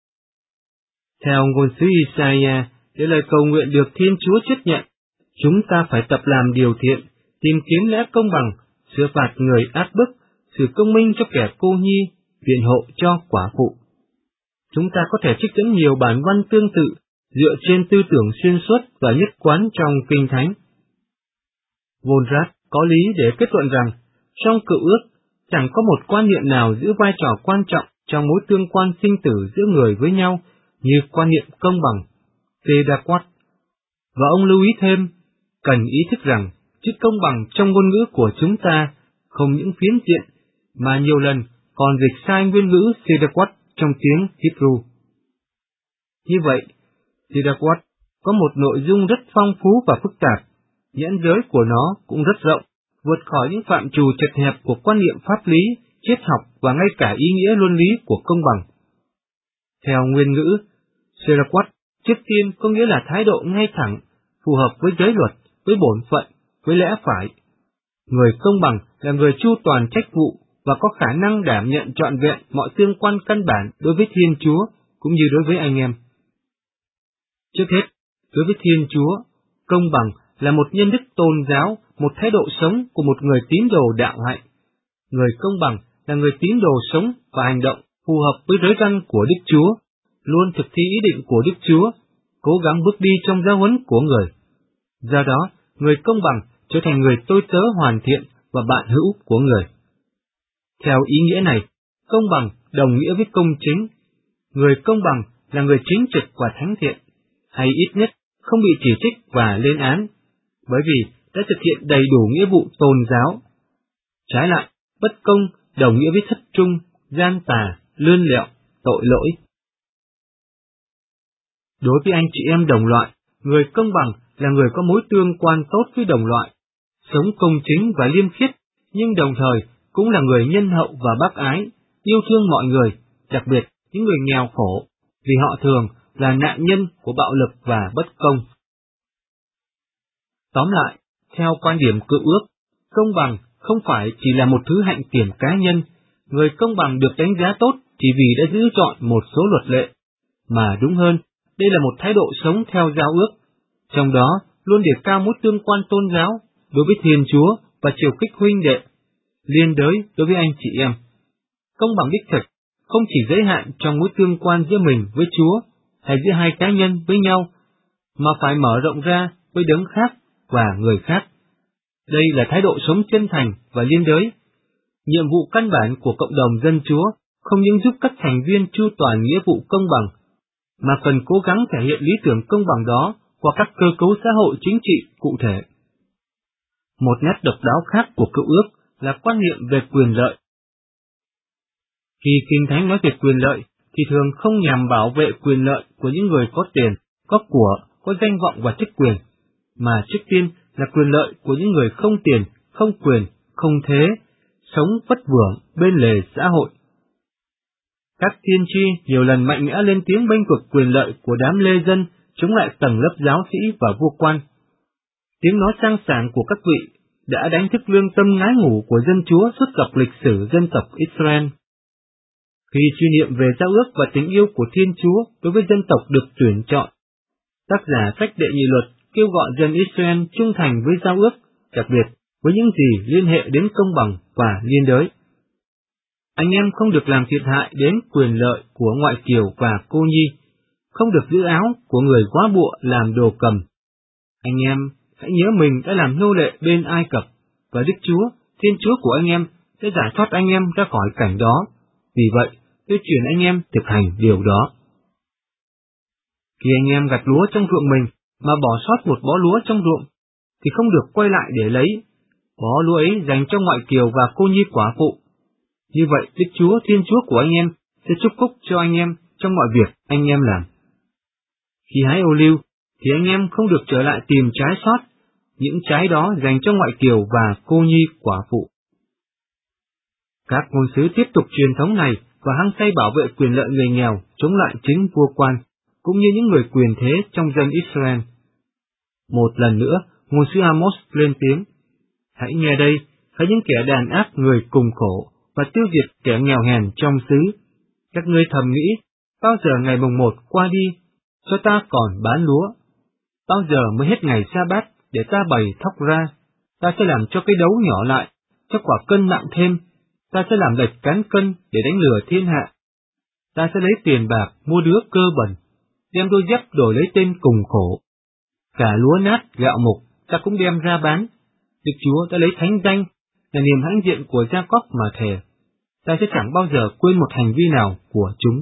Theo ngôn sứ Isaiah, để lời cầu nguyện được Thiên Chúa chấp nhận, chúng ta phải tập làm điều thiện, tìm kiếm lẽ công bằng, sửa phạt người ác bức, xử công minh cho kẻ cô nhi, viện hộ cho quả phụ. Chúng ta có thể trích dẫn nhiều bản văn tương tự, dựa trên tư tưởng xuyên suốt và nhất quán trong Kinh Thánh. Volrat có lý để kết luận rằng, trong Cựu Ước, chẳng có một quan niệm nào giữ vai trò quan trọng trong mối tương quan sinh tử giữa người với nhau như quan niệm công bằng, Tzedakot. Và ông lưu ý thêm, cần ý thức rằng, chữ công bằng trong ngôn ngữ của chúng ta không những phiến diện, mà nhiều lần còn dịch sai nguyên ngữ Tzedakot trong tiếng Hebrew. Như vậy, Tzedakot có một nội dung rất phong phú và phức tạp, nhãn giới của nó cũng rất rộng, vượt khỏi những phạm trù chật hẹp của quan niệm pháp lý, triết học và ngay cả ý nghĩa luân lý của công bằng. Theo nguyên ngữ, Tzedakot trước tiên có nghĩa là thái độ ngay thẳng, phù hợp với giới luật, với bổn phận, với lẽ phải. Người công bằng là người chu toàn trách vụ và có khả năng đảm nhận trọn vẹn mọi tương quan căn bản đối với Thiên Chúa cũng như đối với anh em. Trước hết, đối với Thiên Chúa, công bằng là một nhân đức tôn giáo, một thái độ sống của một người tín đồ đạo hạnh. Người công bằng là người tín đồ sống và hành động phù hợp với giới răn của Đức Chúa, luôn thực thi ý định của Đức Chúa, cố gắng bước đi trong giáo huấn của người. Do đó, người công bằng trở thành người tôi tớ hoàn thiện và bạn hữu của người. Theo ý nghĩa này, công bằng đồng nghĩa với công chính. Người công bằng là người chính trực và thánh thiện, hay ít nhất không bị chỉ trích và lên án, bởi vì đã thực hiện đầy đủ nghĩa vụ tôn giáo. Trái lại, bất công đồng nghĩa với thất trung, gian tà, lươn lẹo, tội lỗi. Đối với anh chị em đồng loại, người công bằng là người có mối tương quan tốt với đồng loại, sống công chính và liêm khiết, nhưng đồng thời cũng là người nhân hậu và bác ái, yêu thương mọi người, đặc biệt những người nghèo khổ, vì họ thường là nạn nhân của bạo lực và bất công. Tóm lại, theo quan điểm Cựu Ước, công bằng không phải chỉ là một thứ hạnh kiểm cá nhân, người công bằng được đánh giá tốt chỉ vì đã giữ trọn một số luật lệ, mà đúng hơn, đây là một thái độ sống theo giao ước, trong đó luôn đề cao mối tương quan tôn giáo đối với Thiên Chúa và chiều kích huynh đệ, liên đới đối với anh chị em. Công bằng đích thực không chỉ giới hạn trong mối tương quan giữa mình với Chúa hay giữa hai cá nhân với nhau, mà phải mở rộng ra với đấng khác và người khác. Đây là thái độ sống chân thành và liên đới. Nhiệm vụ căn bản của cộng đồng dân Chúa không những giúp các thành viên chu toàn nghĩa vụ công bằng, mà cần cố gắng thể hiện lý tưởng công bằng đó qua các cơ cấu xã hội chính trị cụ thể. Một nét độc đáo khác của Cựu Ước là quan niệm về quyền lợi. Khi Kinh Thánh nói về quyền lợi, thì thường không nhằm bảo vệ quyền lợi của những người có tiền, có của, có danh vọng và chức quyền, mà trước tiên là quyền lợi của những người không tiền, không quyền, không thế, sống vất vưởng bên lề xã hội. Các tiên tri nhiều lần mạnh mẽ lên tiếng bênh vực quyền lợi của đám lê dân chống lại tầng lớp giáo sĩ và vua quan. Tiếng nói sang sảng của các vị đã đánh thức lương tâm ngái ngủ của dân Chúa suốt dọc lịch sử dân tộc Israel. Khi suy niệm về giao ước và tình yêu của Thiên Chúa đối với dân tộc được tuyển chọn, tác giả sách Đệ Nhị Luật kêu gọi dân Israel trung thành với giao ước, đặc biệt với những gì liên hệ đến công bằng và liên đới. Anh em không được làm thiệt hại đến quyền lợi của ngoại kiều và cô nhi, không được giữ áo của người góa bụa làm đồ cầm. Anh em hãy nhớ mình đã làm nô lệ bên Ai Cập, và Đức Chúa, Thiên Chúa của anh em sẽ giải thoát anh em ra khỏi cảnh đó. Vì vậy, tôi truyền anh em thực hành điều đó. Khi anh em gặt lúa trong ruộng mình mà bỏ sót một bó lúa trong ruộng, thì không được quay lại để lấy. Bó lúa ấy dành cho ngoại kiều và cô nhi quả phụ. Như vậy, Đức Chúa, Thiên Chúa của anh em sẽ chúc phúc cho anh em trong mọi việc anh em làm. Khi hái ô liu, thì anh em không được trở lại tìm trái sót, những trái đó dành cho ngoại kiều và cô nhi quả phụ. Các ngôn sứ tiếp tục truyền thống này và hăng say bảo vệ quyền lợi người nghèo chống lại chính vua quan, cũng như những người quyền thế trong dân Israel. Một lần nữa, ngôn sứ Amos lên tiếng: Hãy nghe đây, hãy những kẻ đàn áp người cùng khổ và tiêu diệt kẻ nghèo hèn trong xứ. Các ngươi thầm nghĩ, bao giờ ngày mùng 1 qua đi, cho ta còn bán lúa? Bao giờ mới hết ngày sa bát để ta bày thóc ra? Ta sẽ làm cho cái đấu nhỏ lại, cho quả cân nặng thêm. Ta sẽ làm lệch cán cân để đánh lừa thiên hạ. Ta sẽ lấy tiền bạc mua đứa cơ bẩn, đem đôi dép đổi lấy tên cùng khổ. Cả lúa nát gạo mục ta cũng đem ra bán. Đức Chúa đã lấy thánh danh là niềm hãnh diện của Gia-cóp mà thề. Ta sẽ chẳng bao giờ quên một hành vi nào của chúng.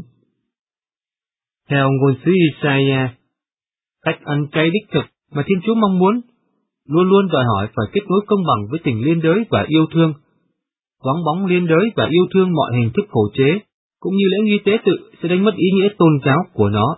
Theo ngôn sứ Isaiah, cách ăn chay đích thực mà Thiên Chúa mong muốn luôn luôn đòi hỏi phải kết nối công bằng với tình liên đới và yêu thương. Vắng bóng liên đới và yêu thương mọi hình thức khổ chế, cũng như lễ nghi tế tự sẽ đánh mất ý nghĩa tôn giáo của nó.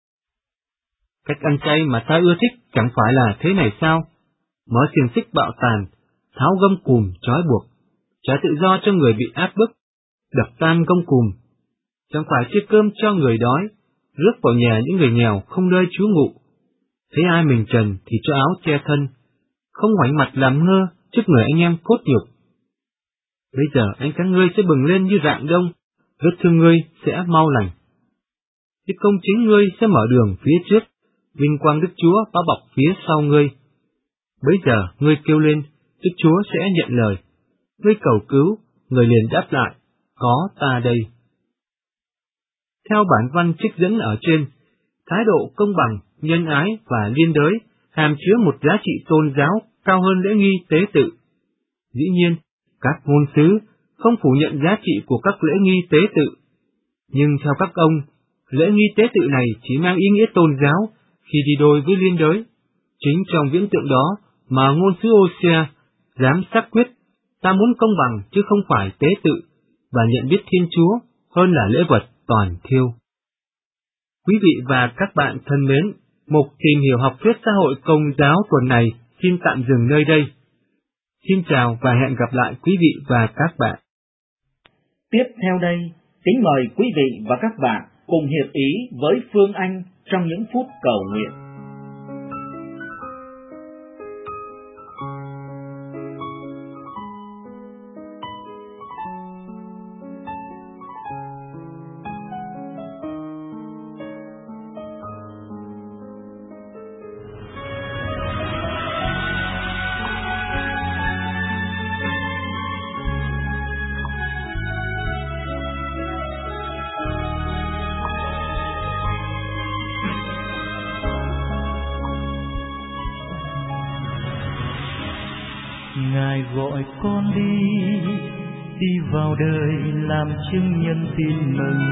Cách ăn chay mà ta ưa thích chẳng phải là thế này sao? Mở xiềng xích bạo tàn, tháo gông cùm trói buộc, trả tự do cho người bị áp bức, đập tan gông cùm. Chẳng phải chia cơm cho người đói, rước vào nhà những người nghèo không nơi trú ngụ. Thấy ai mình trần thì cho áo che thân, không ngoảnh mặt làm ngơ trước người anh em cốt nhục. Bây giờ ánh sáng ngươi sẽ bừng lên như rạng đông, vết thương ngươi sẽ mau lành. Cái công chính ngươi sẽ mở đường phía trước, vinh quang Đức Chúa bao bọc phía sau ngươi. Bây giờ ngươi kêu lên, Đức Chúa sẽ nhận lời. Ngươi cầu cứu, người liền đáp lại, có ta đây. Theo bản văn trích dẫn ở trên, thái độ công bằng, nhân ái và liên đới hàm chứa một giá trị tôn giáo cao hơn lễ nghi tế tự. Dĩ nhiên, các ngôn sứ không phủ nhận giá trị của các lễ nghi tế tự, nhưng theo các ông, lễ nghi tế tự này chỉ mang ý nghĩa tôn giáo khi đi đôi với liên đới. Chính trong viễn tượng đó mà ngôn sứ Hosea dám xác quyết, ta muốn công bằng chứ không phải tế tự, và nhận biết Thiên Chúa hơn là lễ vật toàn thiêu. Quý vị và các bạn thân mến, mục tìm hiểu học thuyết xã hội công giáo tuần này xin tạm dừng nơi đây. Xin chào và hẹn gặp lại quý vị và các bạn. Tiếp theo đây, kính mời quý vị và các bạn cùng hiệp ý với Phương Anh trong những phút cầu nguyện. Ngài gọi con đi vào đời làm chứng nhân tin mừng.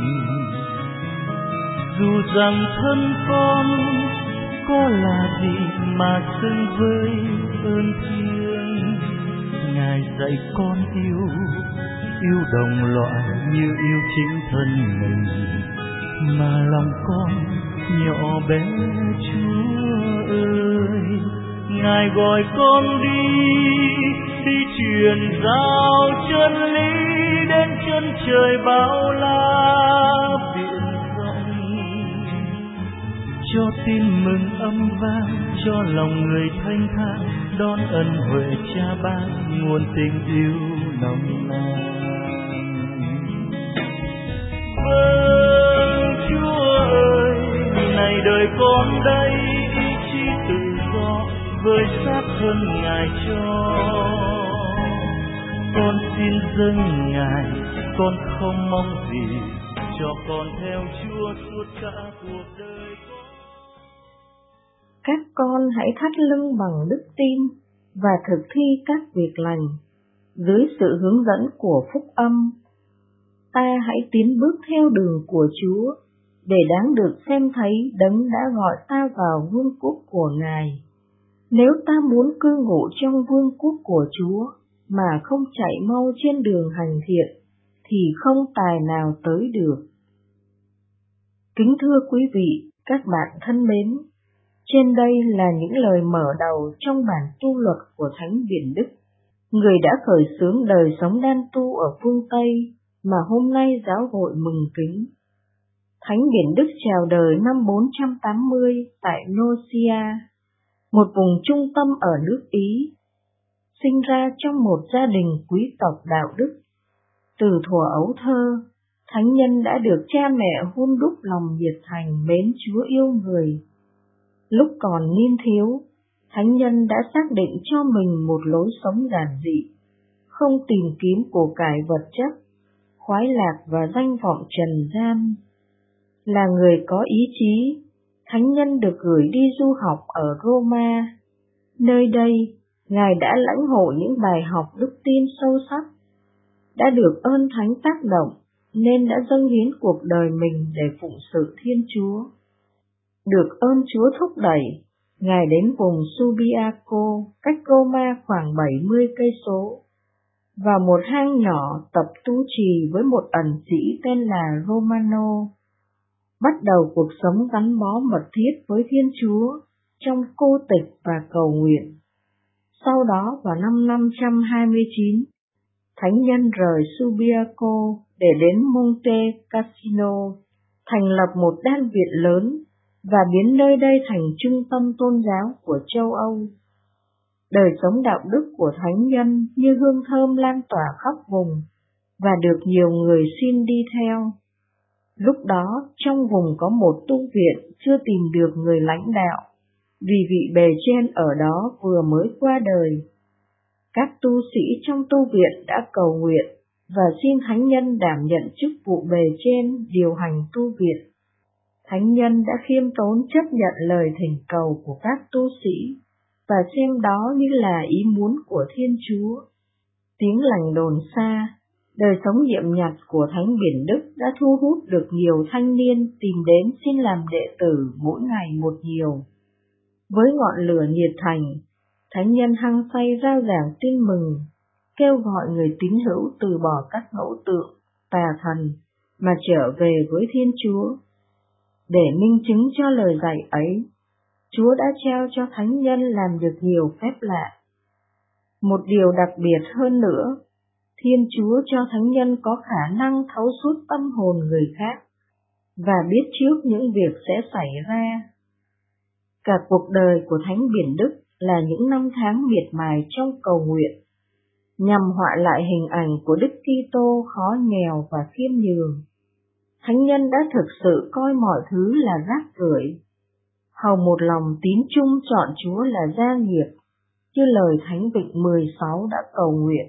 Dù rằng thân con có là gì mà xứng với ơn thiêng, Ngài dạy con yêu đồng loại như yêu chính thân mình, mà lòng con nhỏ bé Chúa ơi. Ngài gọi con đi truyền giao chân lý đến chân trời bao la biển rộng, cho tin mừng âm vang, cho lòng người thanh thang đón ân huệ Cha ban nguồn tình yêu nồng nàn. Vâng Chúa ơi, này đời con đây ý chí tự do với sát thân Ngài cho. Con xin dâng Ngài, con không mong gì, cho con theo Chúa suốt cả cuộc đời con. Các con hãy thắt lưng bằng đức tin và thực thi các việc lành. Dưới sự hướng dẫn của phúc âm, ta hãy tiến bước theo đường của Chúa, để đáng được xem thấy Đấng đã gọi ta vào vương quốc của Ngài. Nếu ta muốn cư ngụ trong vương quốc của Chúa mà không chạy mau trên đường hành thiện, thì không tài nào tới được. Kính thưa quý vị, các bạn thân mến, Trên đây là những lời mở đầu trong bản tu luật của Thánh Biển Đức, người đã khởi xướng đời sống đan tu ở phương Tây mà hôm nay giáo hội mừng kính. Thánh Biển Đức chào đời năm 480 tại Nursia, một vùng trung tâm ở nước Ý. Sinh ra trong một gia đình quý tộc đạo đức. Từ thuở ấu thơ, thánh nhân đã được cha mẹ hun đúc lòng nhiệt thành mến Chúa yêu người. Lúc còn niên thiếu, thánh nhân đã xác định cho mình một lối sống giản dị, không tìm kiếm của cải vật chất, khoái lạc và danh vọng trần gian. Là người có ý chí, thánh nhân được gửi đi du học ở Roma. Nơi đây, Ngài đã lãnh hội những bài học đức tin sâu sắc, đã được ơn thánh tác động nên đã dâng hiến cuộc đời mình để phụng sự Thiên Chúa. Được ơn Chúa thúc đẩy, Ngài đến vùng Subiaco, cách Roma khoảng 70 cây số, vào một hang nhỏ tập tu trì với một ẩn sĩ tên là Romano, bắt đầu cuộc sống gắn bó mật thiết với Thiên Chúa trong cô tịch và cầu nguyện. Sau đó vào năm 529, thánh nhân rời Subiaco để đến Monte Cassino, thành lập một đan viện lớn và biến nơi đây thành trung tâm tôn giáo của châu Âu. Đời sống đạo đức của thánh nhân như hương thơm lan tỏa khắp vùng và được nhiều người xin đi theo. Lúc đó trong vùng có một tu viện chưa tìm được người lãnh đạo, vì vị bề trên ở đó vừa mới qua đời. Các tu sĩ trong tu viện đã cầu nguyện và xin thánh nhân đảm nhận chức vụ bề trên điều hành tu viện. Thánh nhân đã khiêm tốn chấp nhận lời thỉnh cầu của các tu sĩ và xem đó như là ý muốn của Thiên Chúa. Tiếng lành đồn xa, đời sống nhiệm nhặt của Thánh Biển Đức đã thu hút được nhiều thanh niên tìm đến xin làm đệ tử mỗi ngày một nhiều. Với ngọn lửa nhiệt thành, thánh nhân hăng say rao giảng tin mừng, kêu gọi người tín hữu từ bỏ các ngẫu tượng, tà thần mà trở về với Thiên Chúa. Để minh chứng cho lời dạy ấy, Chúa đã trao cho thánh nhân làm được nhiều phép lạ. Một điều đặc biệt hơn nữa, Thiên Chúa cho thánh nhân có khả năng thấu suốt tâm hồn người khác và biết trước những việc sẽ xảy ra. Cả cuộc đời của Thánh Biển Đức là những năm tháng miệt mài trong cầu nguyện, nhằm họa lại hình ảnh của Đức Kitô khó nghèo và khiêm nhường. Thánh nhân đã thực sự coi mọi thứ là rác rưởi, hầu một lòng tín chung chọn Chúa là gia nghiệp, như lời Thánh Vịnh 16 đã cầu nguyện.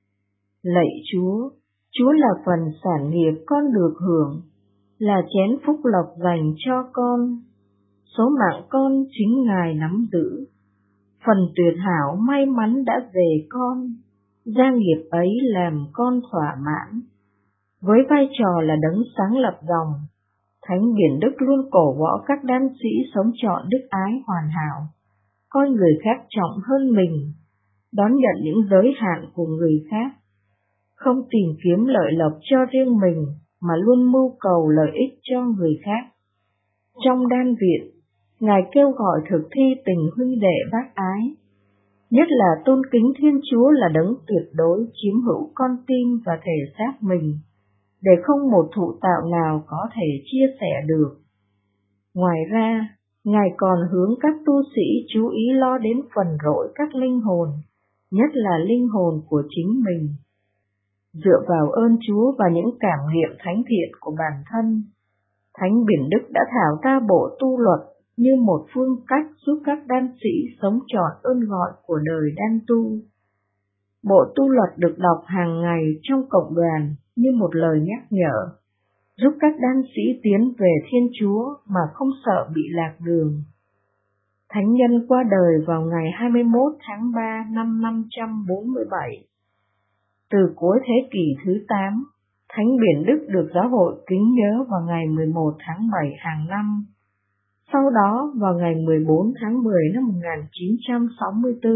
Lạy Chúa, Chúa là phần sản nghiệp con được hưởng, là chén phúc lộc dành cho con. Số mạng con chính Ngài nắm giữ, phần tuyệt hảo may mắn đã về con, gia nghiệp ấy làm con thỏa mãn. Với vai trò là đấng sáng lập dòng, Thánh Biển Đức luôn cổ võ các đan sĩ sống trọn đức ái hoàn hảo, coi người khác trọng hơn mình, đón nhận những giới hạn của người khác, không tìm kiếm lợi lộc cho riêng mình mà luôn mưu cầu lợi ích cho người khác. Trong đan viện, Ngài kêu gọi thực thi tình huynh đệ bác ái, nhất là tôn kính Thiên Chúa là đấng tuyệt đối chiếm hữu con tim và thể xác mình, để không một thụ tạo nào có thể chia sẻ được. Ngoài ra, Ngài còn hướng các tu sĩ chú ý lo đến phần rỗi các linh hồn, nhất là linh hồn của chính mình. Dựa vào ơn Chúa và những cảm nghiệm thánh thiện của bản thân, Thánh Biển Đức đã thảo ra bộ tu luật như một phương cách giúp các đan sĩ sống trọn ơn gọi của đời đan tu. Bộ tu luật được đọc hàng ngày trong cộng đoàn như một lời nhắc nhở, giúp các đan sĩ tiến về Thiên Chúa mà không sợ bị lạc đường. Thánh nhân qua đời vào ngày 21 tháng 3 năm 547. Từ cuối thế kỷ thứ 8, Thánh Biển Đức được giáo hội kính nhớ vào ngày 11 tháng 7 hàng năm. Sau đó vào ngày 14 tháng 10 năm 1964,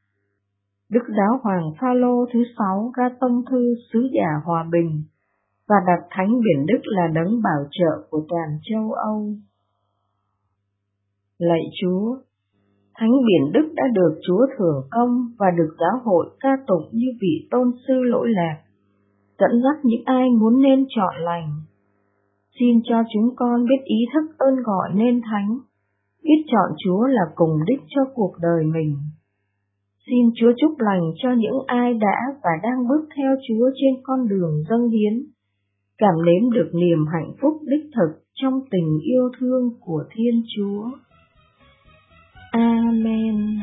Đức Giáo hoàng Phaolô thứ 6 ra tông thư sứ giả hòa bình và đặt Thánh Biển Đức là đấng bảo trợ của toàn châu Âu. Lạy Chúa, Thánh Biển Đức đã được Chúa thưởng công và được giáo hội ca tụng như vị tôn sư lỗi lạc, dẫn dắt những ai muốn nên chọn lành. Xin cho chúng con biết ý thức ơn gọi nên thánh, biết chọn Chúa là cùng đích cho cuộc đời mình. Xin Chúa chúc lành cho những ai đã và đang bước theo Chúa trên con đường dâng hiến, cảm nếm được niềm hạnh phúc đích thực trong tình yêu thương của Thiên Chúa. Amen.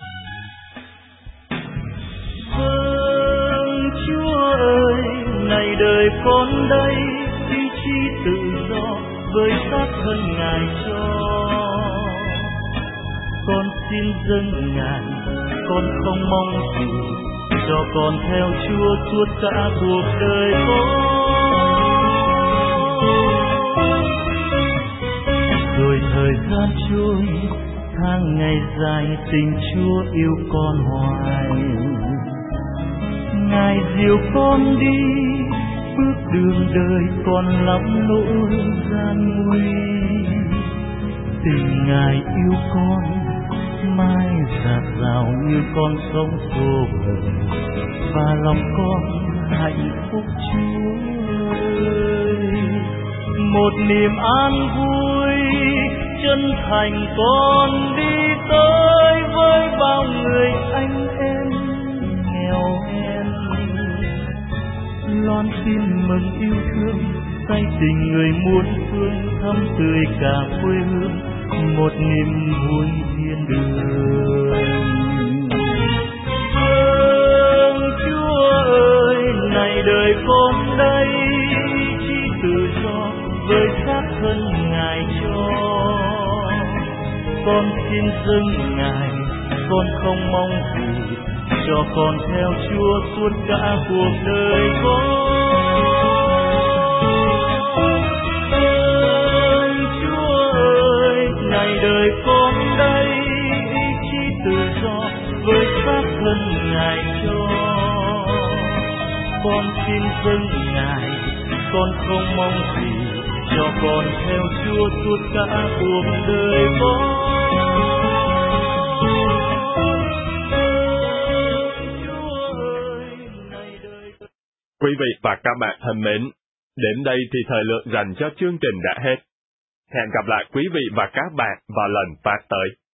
Chúa ơi, này đời con đây, ý chí tự do với xác thân Ngài cho. Con xin dâng Ngài, con không mong gì, cho con theo Chúa suốt cả cuộc đời con. Rồi thời gian trôi, tháng ngày dài, tình Chúa yêu con hoài. Ngài dìu con đi, bước đường đời còn lắm nỗi gian nguy. Tình Ngài yêu con, mãi dạt dào như con sông xô bờ, và lòng con hạnh phúc Chúa ơi. Một niềm an vui, chân thành con đi tới với bao người anh em nghèo hèn. Loan tin mừng yêu thương, say tình người muôn phương, thắm tươi cả quê hương, một niềm vui thiên đường. Chúa ơi, này đời con đây, chỉ tự do với xác thân Ngài cho. Con xin dâng Ngài, con không mong gì, cho con theo Chúa suốt cả cuộc đời con. Chúa ơi, này đời con đây, ý chí tự do với xác thân Ngài cho. Con xin dâng Ngài, con không mong gì, cho con theo Chúa suốt cả cuộc đời con. Quý vị và các bạn thân mến, đến đây thì thời lượng dành cho chương trình đã hết. Hẹn gặp lại quý vị và các bạn vào lần phát tới.